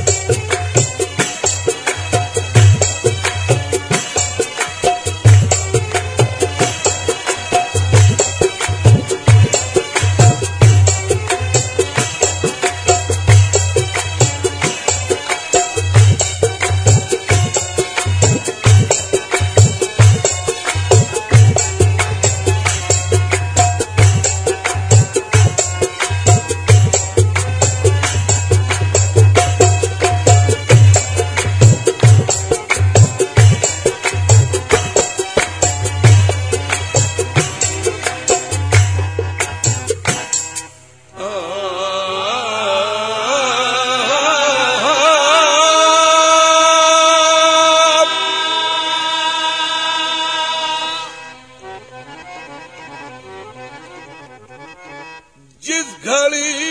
جس گھڑی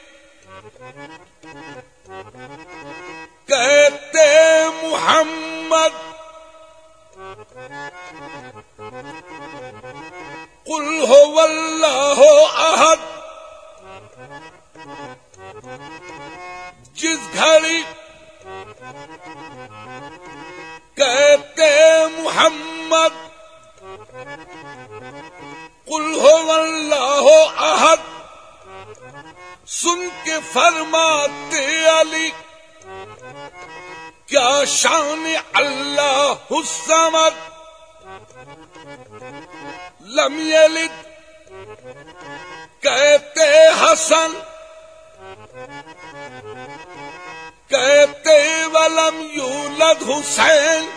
کہتے محمد قل هو اللہ احد، جس گھڑی کہتے محمد قل هو اللہ احد، سن کے فرماتے علی کیا شان اللہ الصمد، لم یلد کہتے حسن، کہتے ولم یولد حسین،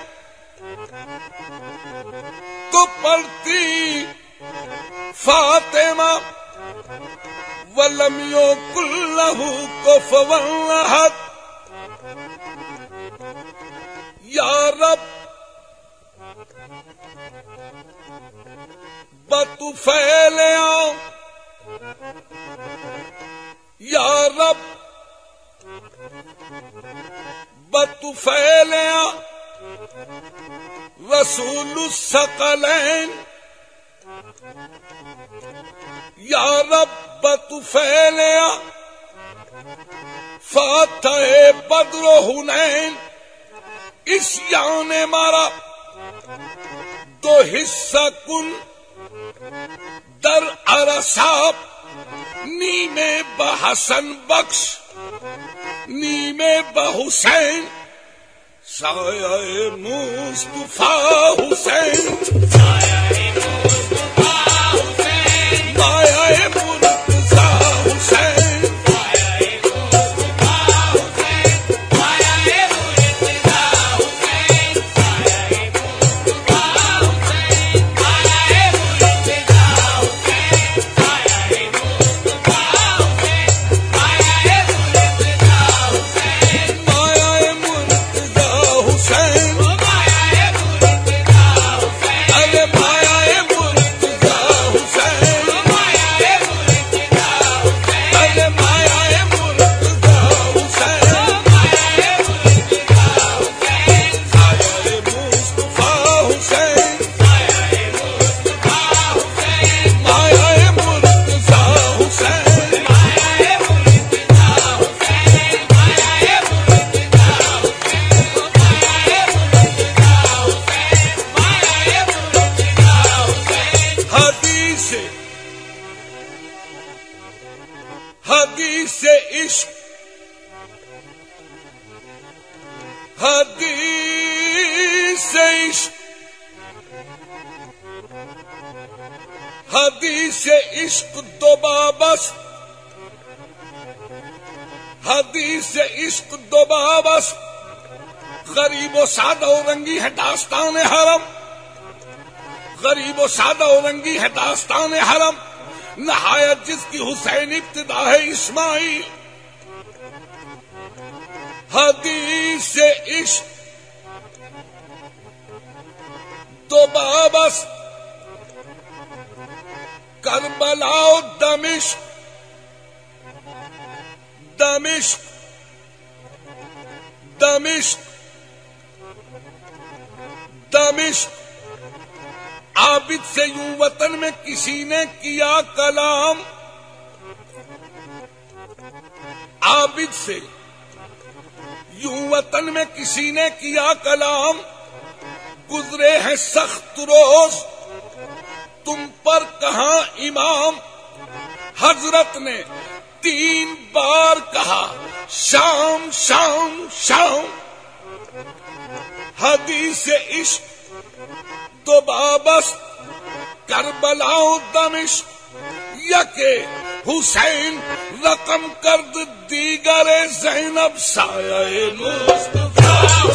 تو پڑھتی فاطمہ ولم یکن لہ کفوا احد۔ یا رب بطفیل آؤ، یا رب بطفیل آؤ، رسول الثقلین، یا رب بطفیل آؤ، فاتح بدر و حنین، اس یعنی مارا دو حصہ کن در عرصاب، نیمے بحسن بخش نیمے بحسین، سایہ مصطفیٰ حسین، سایہ مصطفیٰ حسین، سایہ مرتضیٰ حسین، سایہ مصطفیٰ حسین، سایہ مرتضیٰ حسین، سایہ مصطفیٰ حسین، سایہ مرتضیٰ حسین، سایہ مصطفیٰ حسین، سایہ مرتضیٰ حسین، سایہ مرتضیٰ حسین، ارے مایا مرتضیٰ حسین، ارے مایا مرتضیٰ حسین، سایہ مصطفیٰ حسین، مایا مرتضیٰ حسین، حدیث عشق، حدیث عشق، حدیث عشق دو بابس، حدیث عشق دو بابس، غریب و سادہ و رنگی ہے داستان حرم، غریب و سادہ و رنگی ہے داستان حرم، نہایت جس کی حسین ابتدا ہے اسماعیل، حدیث عشق دو بابس، کربلا و دمشق، دمشق دمشق دمشق، عابد سے یوں وطن میں کسی نے کیا کلام، عابد سے یوں وطن میں کسی نے کیا کلام، گزرے ہیں سخت روز تم پر کہاں امام، حضرت نے 3 بار کہا شام شام شام، حدیث عشق دو بابست کربلا و دمشق، یکے حسین رقم کرد دیگر زینب، سایہ مصطفیٰ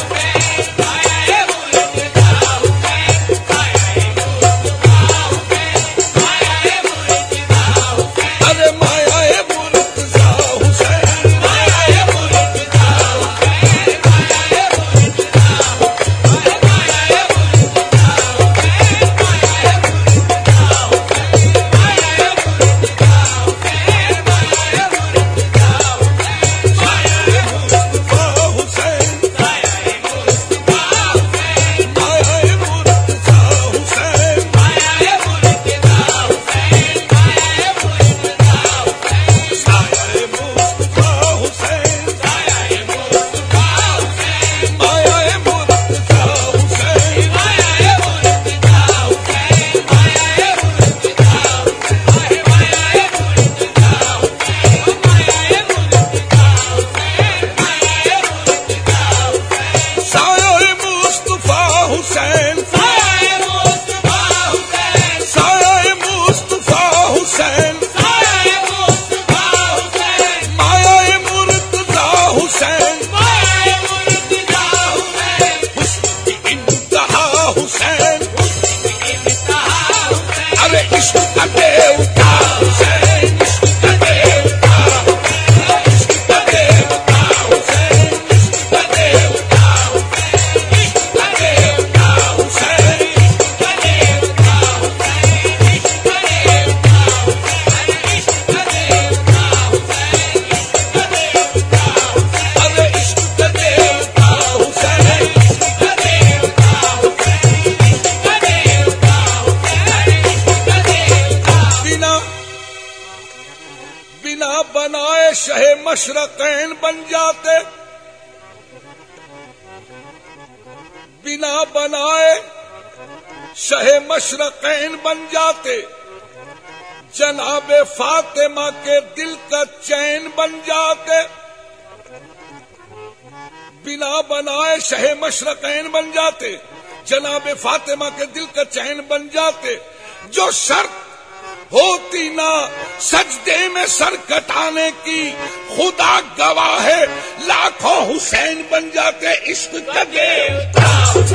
مشرقین بن جاتے، بنا بنائے شہ مشرقین بن جاتے، جناب فاطمہ کے دل کا چین بن جاتے، بنا بنائے شہ مشرقین بن جاتے، جناب فاطمہ کے دل کا چین بن جاتے، جو شرط ہوتی نہ سجدے میں سر کٹانے کی خدا گواہ ہے، لاکھوں حسین بن جاتے، عشق کا دیوتا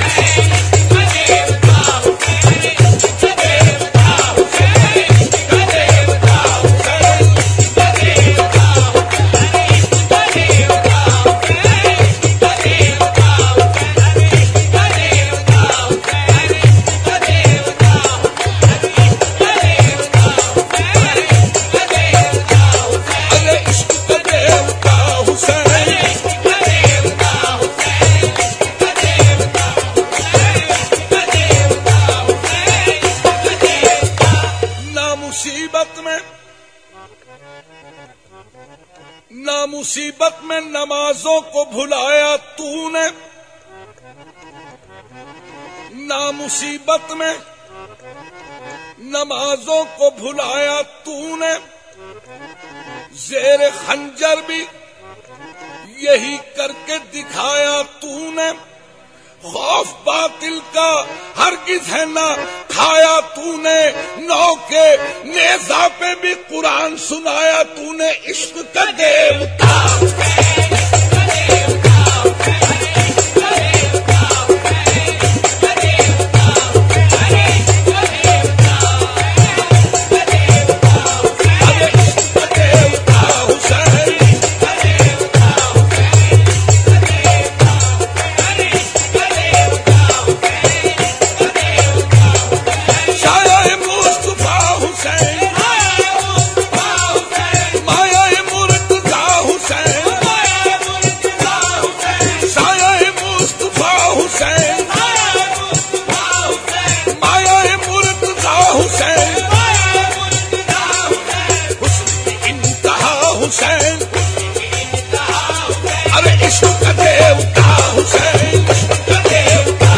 مصیبت میں نمازوں کو بھلایا تو نے، نا مصیبت میں نمازوں کو بھلایا تو نے، زیر خنجر بھی یہی کر کے دکھایا تو نے، خوف باطل کا ہرگز ہے نہ کھایا تو نے، نو کے نیزہ پہ بھی قرآن سنایا تو نے، عشق کا دیوتا عشق کا دیوتا حسین، عشق کا دیوتا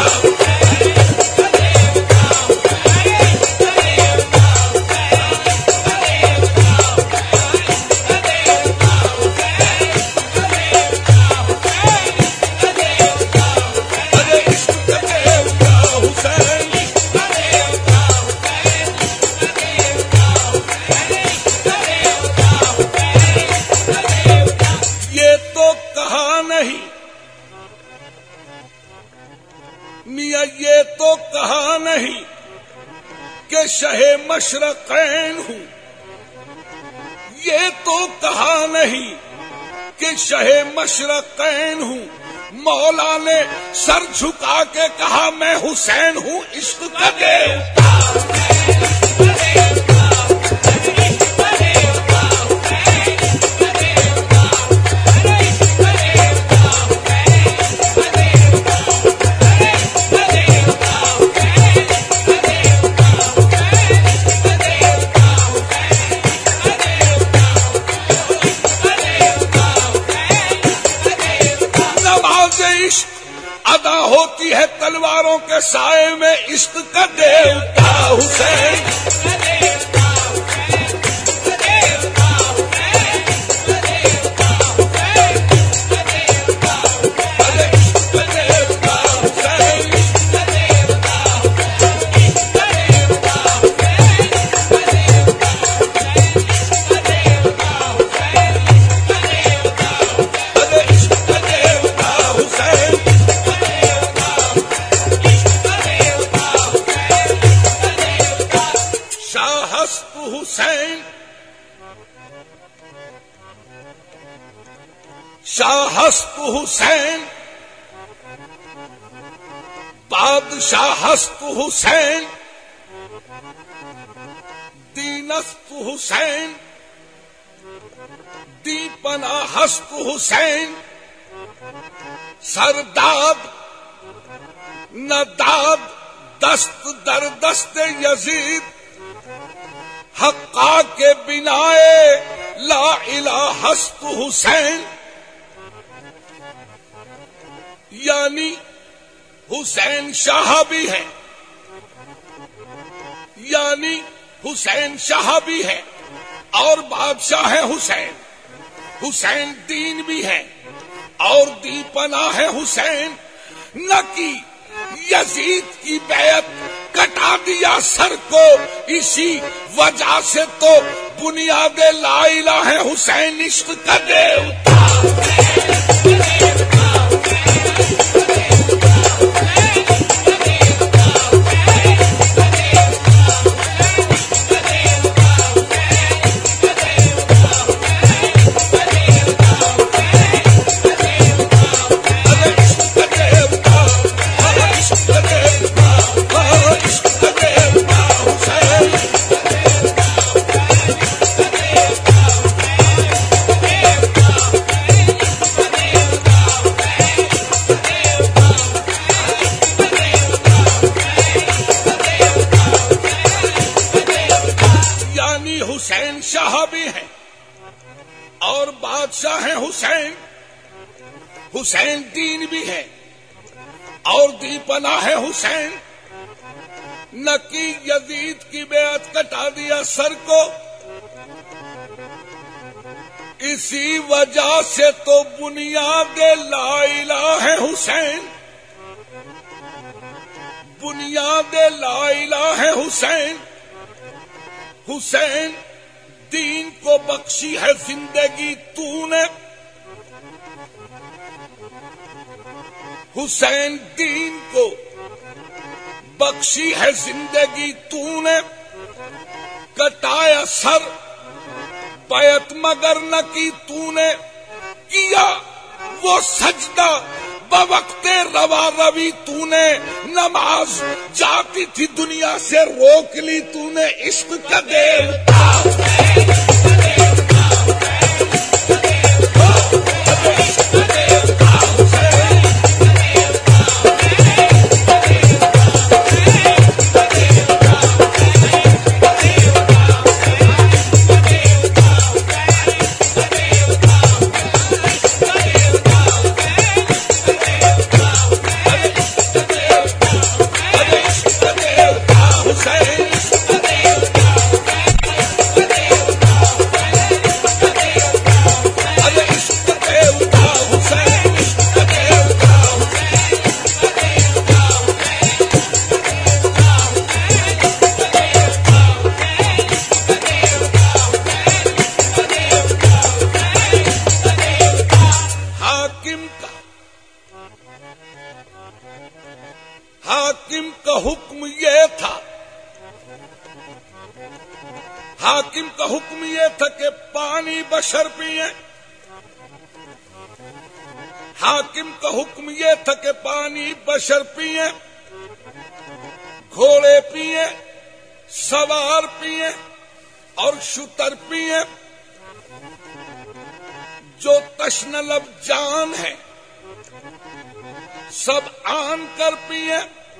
میاں یہ تو کہا نہیں کہ شہ مشرقین ہوں، یہ تو کہا نہیں کہ شہ مشرقین ہوں، مولا نے سر جھکا کے کہا میں حسین ہوں، عشق کا دیوتا ادا ہوتی ہے تلواروں کے سائے میں، عشق کا دیوتا حسین، شاہست حسین، بادشاہست حسین، دینست حسین، دی پناہست حسین، سرداد نداد دست در دست یزید، حقا کے بنائے لا الہست حسین، یعنی حسین شاہ بھی ہے، یعنی حسین شاہ بھی ہے اور بادشاہ ہے حسین، حسین دین بھی ہے اور دی پناہ ہے حسین، نہ کی یزید کی بیعت کٹا دیا سر کو، اسی وجہ سے تو بنیاد لا الہ ہے حسین، عشق کا دیوتا حسین شاہ بھی ہے اور بادشاہ ہے حسین، حسین دین بھی ہے اور دی پناہ ہے حسین، نہ کہ یزید کی بیعت کٹا دیا سر کو، اسی وجہ سے تو بنیاد لا الہ ہے حسین، بنیاد لا الہ ہے حسین، حسین دین کو بخشی ہے زندگی تو نے، حسین دین کو بخشی ہے زندگی تو نے، کٹایا سر بیعت مگر نہ کی تو نے، کیا وہ سجدہ بوقت روا روی تو نے، نماز جاتی تھی دنیا سے روک لی تو نے، عشق کا دیوتا حاکم کا حکم یہ تھا، حاکم کا حکم یہ تھا کہ پانی بشر پیئیں، حاکم کا حکم یہ تھا کہ پانی بشر پیئیں، گھوڑے پیئیں، سوار پیئیں اور شتر پیئیں، جو تشنہ لب جان ہے سب آن کر پیئیں،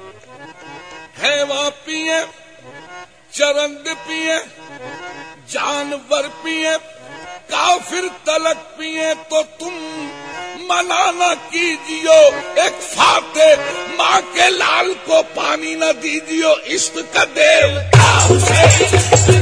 حیوان پیئیں، چرند پیئیں، جانور پیئیں، کافر تلک پیئیں تو تم منع نہ کیجیو، ایک فاتح ماں کے لال کو پانی نہ دیجیو، عشق کا دیوتا اسے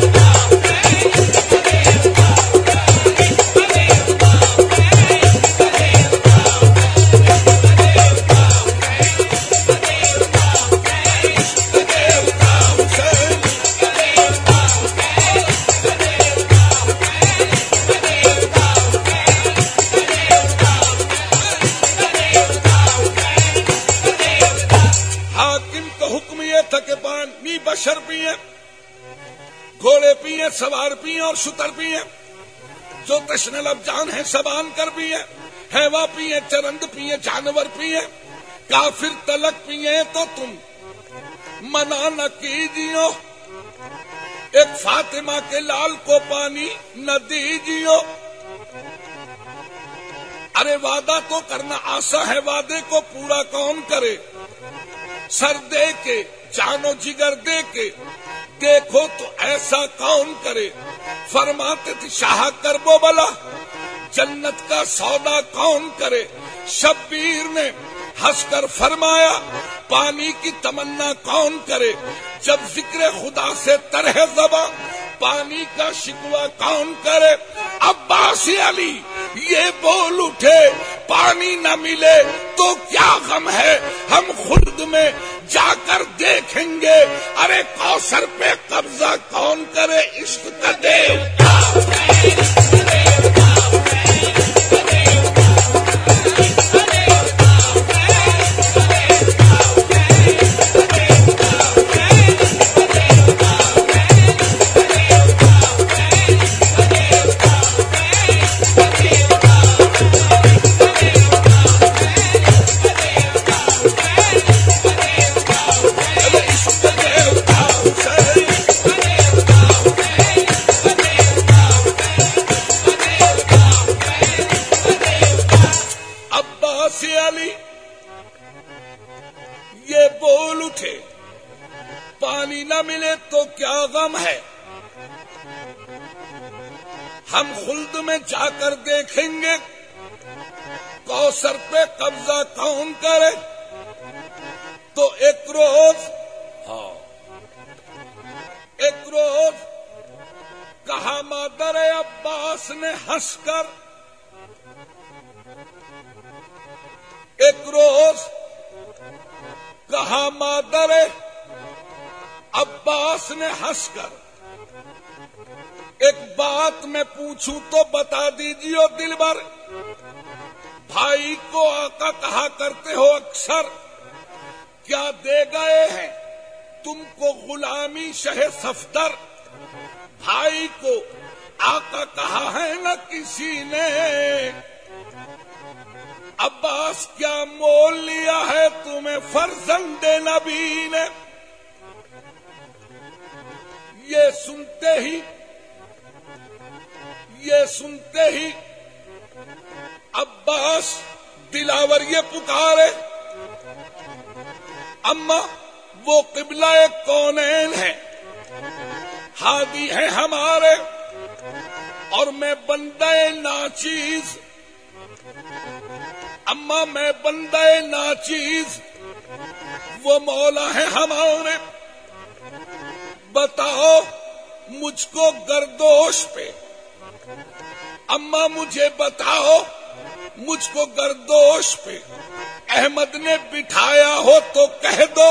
بشر پیئیں، گھوڑے پیئیں، سوار پیئیں اور شتر پیئیں، جو تشنہ لب جان ہیں سب آن کر پیئیں، حیوان پیئیں، چرند پیئیں، جانور پیئیں، کافر تلک پیئیں تو تم منع نہ کیجیو، ایک فاطمہ کے لال کو پانی نہ دیجیو۔ ارے وعدہ تو کرنا آسا ہے، وعدے کو پورا کون کرے، سر دے کے جانو جگر دے کے دیکھو تو ایسا کون کرے، فرماتے تھے شاہ کربو بلا جنت کا سودا کون کرے، شبیر نے ہنس کر فرمایا پانی کی تمنا کون کرے، جب ذکر خدا سے طرح زباں پانی کا شکوہ کون کرے، عباس علی یہ بول اٹھے پانی نہ ملے تو کیا غم ہے، ہم خلد میں جا کر دیکھیں گے، ارے کوثر پہ قبضہ کون کرے، عشق کا دیوتا پانی نہ ملے تو کیا غم ہے، ہم خلد میں جا کر دیکھیں گے، کوثر پہ قبضہ کون کرے۔ تو ایک روز کہا مادر عباس نے ہنس کر، ایک روز کہا مادر عباس نے ہنس کر، ایک بات میں پوچھوں تو بتا دیجیے دلبر، بھائی کو آقا کہا کرتے ہو اکثر، کیا دے گئے ہیں تم کو غلامی شہ صفدر، بھائی کو آقا کہا ہے نہ کسی نے، عباس کیا مول لیا ہے تمہیں فرزند نبی نے۔ یہ سنتے ہی عباس دلاور یہ پکارے، اما وہ قبلہ کونین ہے، ہادی ہے ہمارے اور میں بندہ ناچیز، اما میں بندہ ناچیز، وہ مولا ہے ہمارے، بتاؤ مجھ کو گردوش پہ، اما مجھے بتاؤ مجھ کو گردوش پہ احمد نے بٹھایا ہو تو کہہ دو،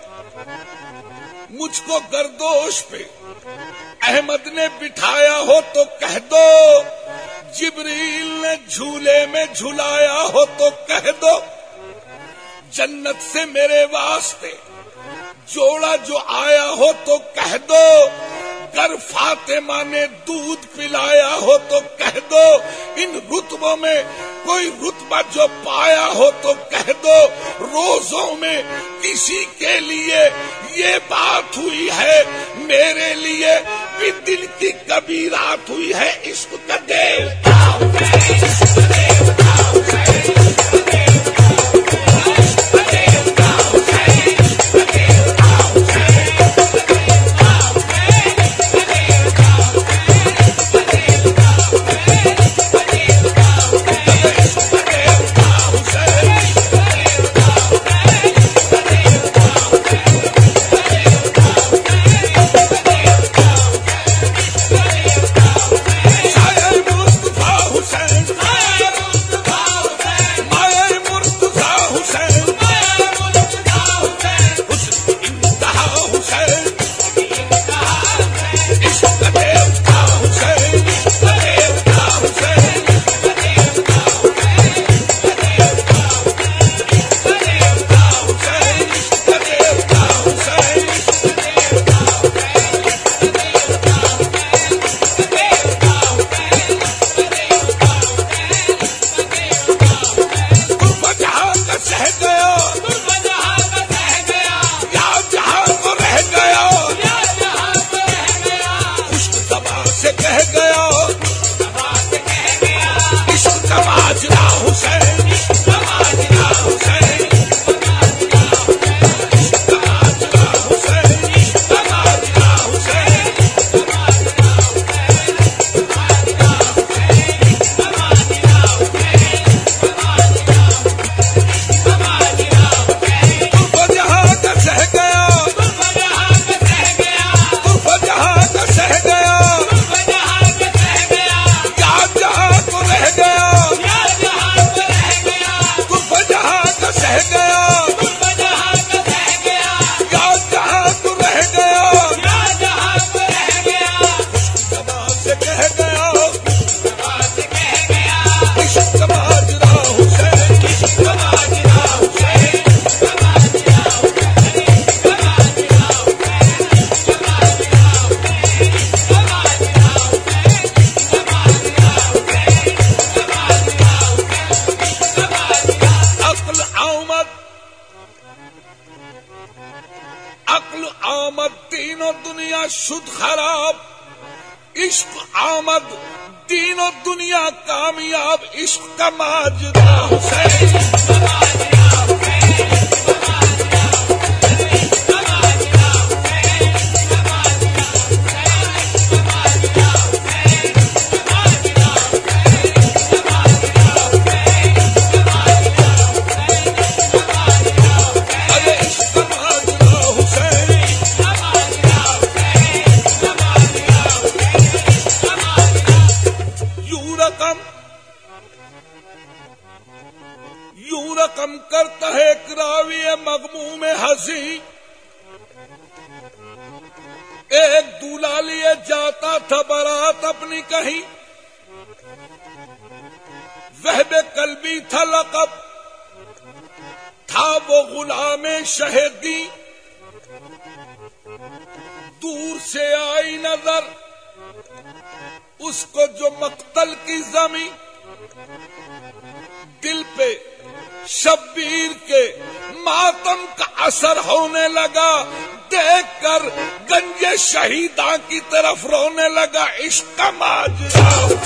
مجھ کو گردوش پہ احمد نے بٹھایا ہو تو کہہ دو، جبریل نے جھولے میں جھلایا ہو تو کہہ دو جنت سے میرے واسطے جوڑا جو آیا ہو تو کہہ دو گر فاطمہ نے دودھ پلایا ہو تو کہہ دو ان رتبوں میں کوئی رتبہ جو پایا ہو تو کہہ دو روزوں میں کسی کے لیے یہ بات ہوئی ہے میرے لیے بھی دل کی کبھی رات ہوئی ہے عشق کا دیوتا شد خراب عشق آمد دین و دنیا کامیاب عشق کا ماجرا حسین یوں رقم کرتا ہے ایک راوی مغموم ہنسی ایک دولہا لیے جاتا تھا بارات اپنی کہیں وہب قلبی تھا لقب تھا وہ غلام شہیدی دور سے آئی نظر اس کو جو مقتل کی زمین دل پہ شبیر کے ماتم کا اثر ہونے لگا دیکھ کر گنج شہیداں کی طرف رونے لگا عشق کا ماجرا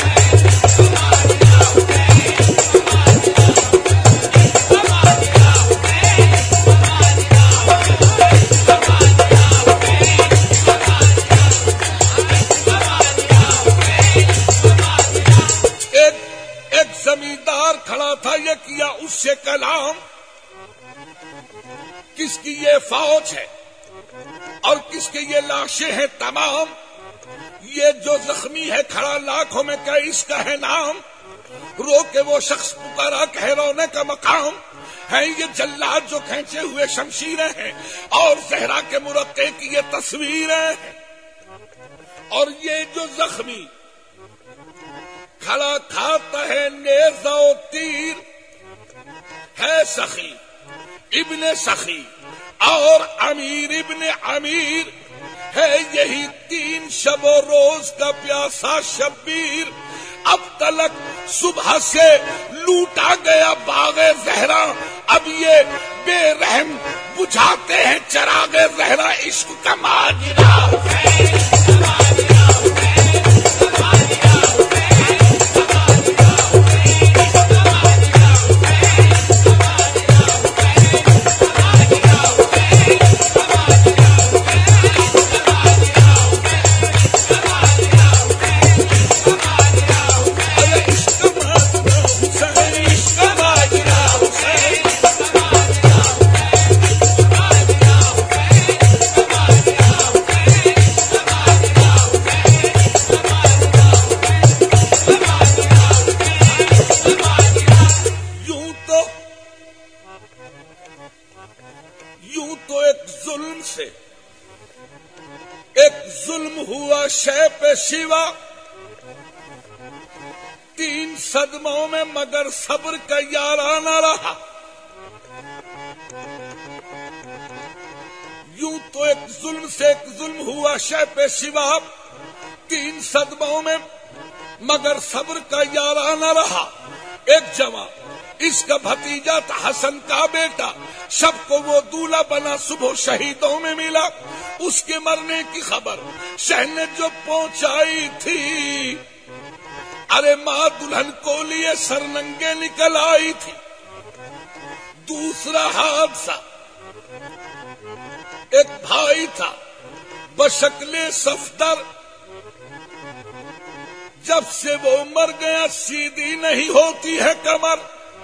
زمیندار کھڑا تھا یہ کیا اس سے کلام کس کی یہ فوج ہے اور کس کے یہ لاشیں ہیں تمام یہ جو زخمی ہے کھڑا لاکھوں میں کیا اس کا ہے نام رو کے وہ شخص پکارا کہ رونے کا مقام ہے یہ جلاد جو کھینچے ہوئے شمشیریں ہیں اور زہرا کے مرقع کی یہ تصویریں ہیں اور یہ جو زخمی کھڑا کھاتا ہے نیزہ و تیر، ہے سخی ابن سخی اور امیر ابن امیر، ہے یہی 3 شب و روز کا پیاسا شبیر۔ اب تلک صبح سے لوٹا گیا باغ زہرا، اب یہ بے رحم بجھاتے ہیں چراغ زہرا۔ عشق کا ماجرا شے پہ شیوا، 3 صدموں میں مگر صبر کا یارانہ رہا۔ یوں تو ایک ظلم سے ایک ظلم ہوا شے پہ شیوا، 3 صدموں میں مگر صبر کا یارانہ رہا۔ ایک جوان اس کا بھتیجا تھا حسن کا بیٹا، شب کو وہ دولہا بنا صبح شہیدوں میں ملا۔ اس کے مرنے کی خبر شہر نے جو پہنچائی تھی، ارے ماں دلہن کو لیے سرننگے نکل آئی تھی۔ دوسرا حادثہ، ایک بھائی تھا بشکل صفدر، جب سے وہ مر گیا سیدھی نہیں ہوتی ہے کمر،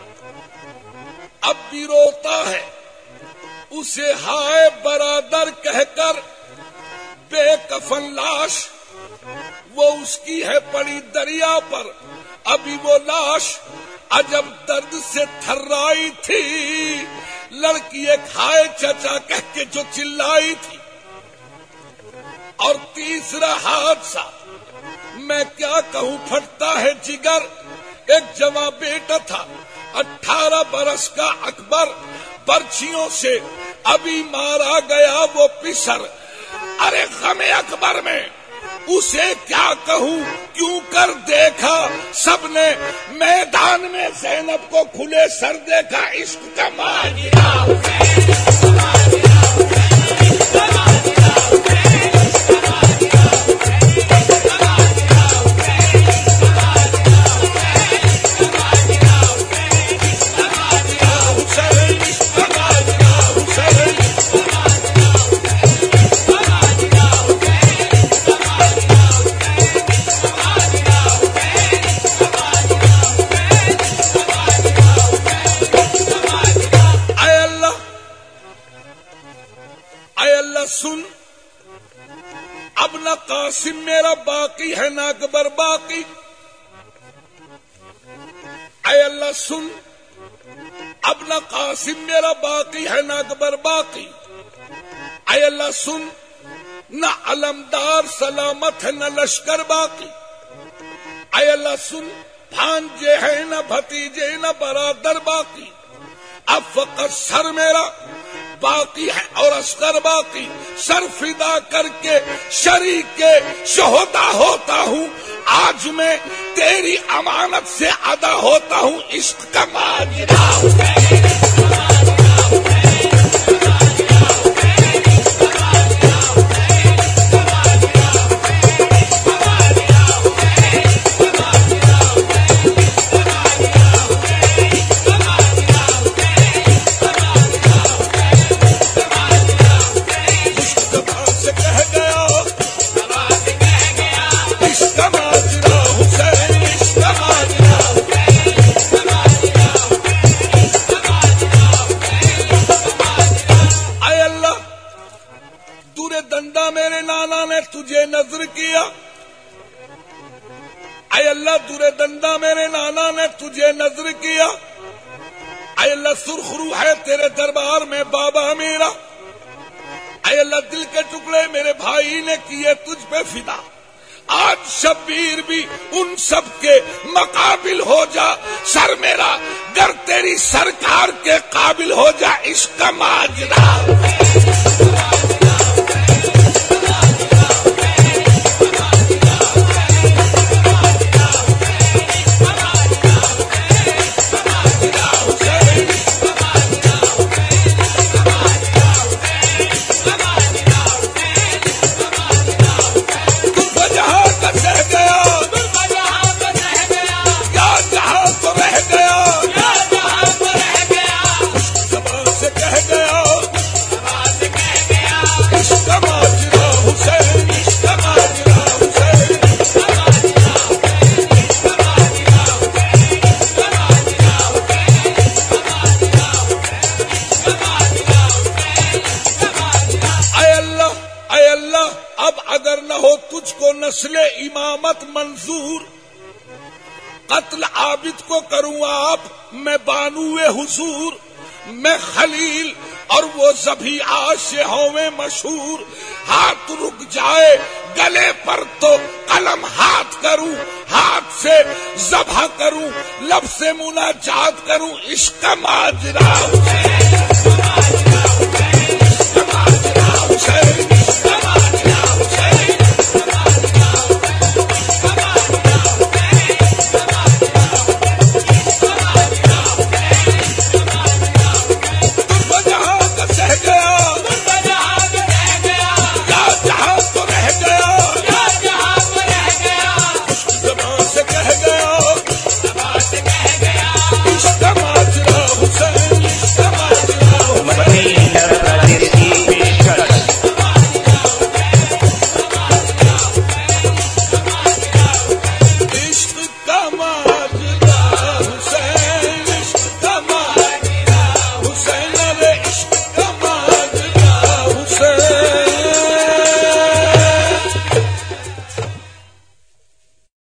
اب بھی روتا ہے اسے ہائے برادر کہہ کر، بے کفن لاش وہ اس کی ہے پڑی دریا پر، ابھی وہ لاش عجب درد سے تھرائی تھی، لڑکی ایک ہائے چچا کہہ کے جو چلائی تھی۔ اور تیسرا حادثہ میں کیا کہوں پھٹتا ہے جگر، ایک جوان بیٹا تھا 18 برس کا اکبر، برچھیوں سے ابھی مارا گیا وہ پسر، ارے غم اکبر میں اسے کیا کہوں کیوں کر دیکھا سب نے میدان میں زینب کو کھلے سر دیکھا۔ عشق کا ماجرا سن، اب نہ قاسم میرا باقی ہے نہ اکبر باقی، اے اللہ سن، اب نہ قاسم میرا باقی ہے نہ اکبر باقی، اے اللہ سن، نہ علمدار سلامت ہے نہ لشکر باقی، اے اللہ سن، بھانجے ہیں نہ بھتیجے نہ برادر باقی، اب فقط سر میرا باقی ہے اور عسکر باقی، سر فدا کر کے شریک شہدا ہوتا ہوں، آج میں تیری امانت سے ادا ہوتا ہوں۔ عشق کا ماجرا میرے نانا نے تجھے نظر کیا، اے اللہ درے دندا میرے نانا نے تجھے نظر کیا، اے اللہ سرخ روح ہے تیرے دربار میں بابا میرا، اے اللہ دل کے ٹکڑے میرے بھائی نے کیے تجھ پہ فدا، آج شبیر بھی ان سب کے مقابل ہو جا، سر میرا گر تیری سرکار کے قابل ہو جا، عشق کا ماجرا نسل امامت منظور، قتل عابد کو کروں آپ میں بانو حضور، میں خلیل اور وہ ذبی عاشقوں میں مشہور، ہاتھ رک جائے گلے پر تو قلم ہاتھ کروں، ہاتھ سے ذبح کروں، لب سے مناجات کروں، عشق کا ماجرا